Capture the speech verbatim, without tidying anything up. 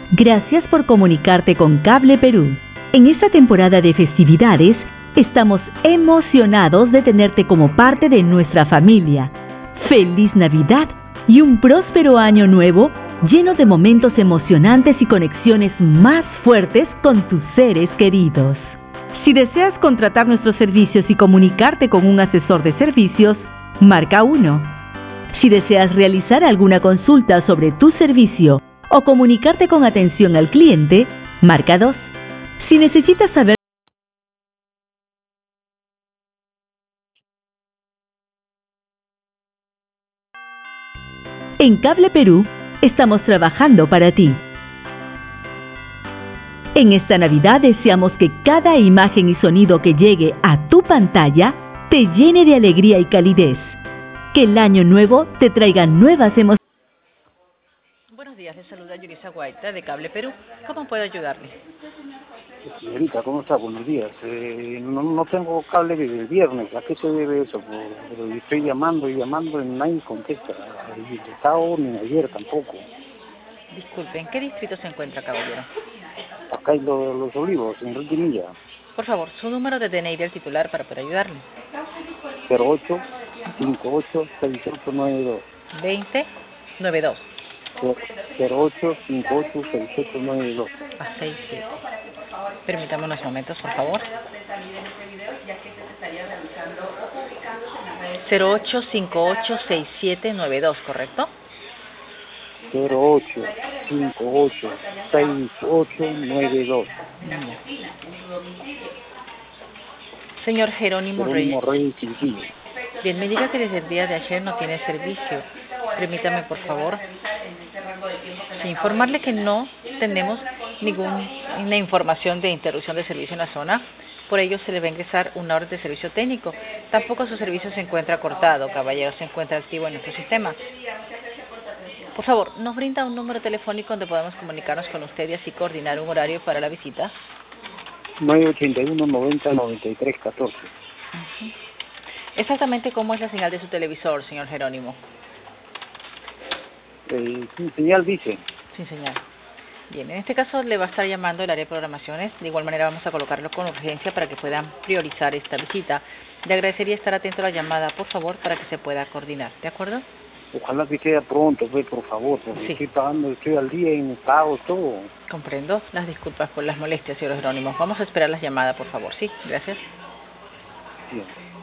Gracias por comunicarte con Cable Perú. En esta temporada de festividades, estamos emocionados de tenerte como parte de nuestra familia. ¡Feliz Navidad y un próspero año nuevo lleno de momentos emocionantes y conexiones más fuertes con tus seres queridos! Si deseas contratar nuestros servicios y comunicarte con un asesor de servicios, marca uno. Si deseas realizar alguna consulta sobre tu servicio o comunicarte con atención al cliente, marca dos. Si necesitas saber En Cable Perú, estamos trabajando para ti. En esta Navidad deseamos que cada imagen y sonido que llegue a tu pantalla te llene de alegría y calidez. Que el año nuevo te traiga nuevas emociones. Buenos días, les saluda Yurisa Guaita de Cable Perú. ¿Cómo puedo ayudarle? Señorita, ¿cómo está? Buenos días. Eh, no, no tengo cable desde el viernes. ¿A qué se debe eso? Por, pero estoy llamando y llamando y nadie contesta. El Estado ni ayer tampoco. Disculpe, ¿en qué distrito se encuentra, caballero? Acá hay los, los Olivos, en Requinilla. Por favor, su número de D N I del titular para poder ayudarle. cero ocho cinco ocho seis ocho nueve dos. veinte noventa y dos. cero ocho cinco ocho seis ocho nueve dos. A seis siete. Permítame unos momentos, por favor. cero ocho cinco ocho seis siete nueve dos, ¿correcto? cero ocho cinco ocho seis ocho nueve dos. Señor Jerónimo Jerónimo Reyes. Reyes Quintillo. Bien, me diga que desde el día de ayer no tiene servicio. Permítame, por favor, sí, informarle que no tenemos ninguna información de interrupción de servicio en la zona. Por ello, se le va a ingresar una orden de servicio técnico. Tampoco su servicio se encuentra cortado, caballero, se encuentra activo en nuestro sistema. Por favor, ¿nos brinda un número telefónico donde podamos comunicarnos con usted y así coordinar un horario para la visita? nueve ochenta y uno noventa noventa y tres catorce. Uh-huh. Exactamente cómo es la señal de su televisor, señor Jerónimo. Eh, sin señal dice. Sin señal. Bien, en este caso le va a estar llamando el área de programaciones. De igual manera vamos a colocarlo con urgencia para que puedan priorizar esta visita. Le agradecería estar atento a la llamada, por favor, para que se pueda coordinar. ¿De acuerdo? Ojalá que sea pronto, pues, por favor, porque Sí. estoy pagando, estoy al día en pago, todo. Comprendo. Las disculpas por las molestias, señor Jerónimo. Vamos a esperar las llamadas, por favor. Sí, gracias. Bien.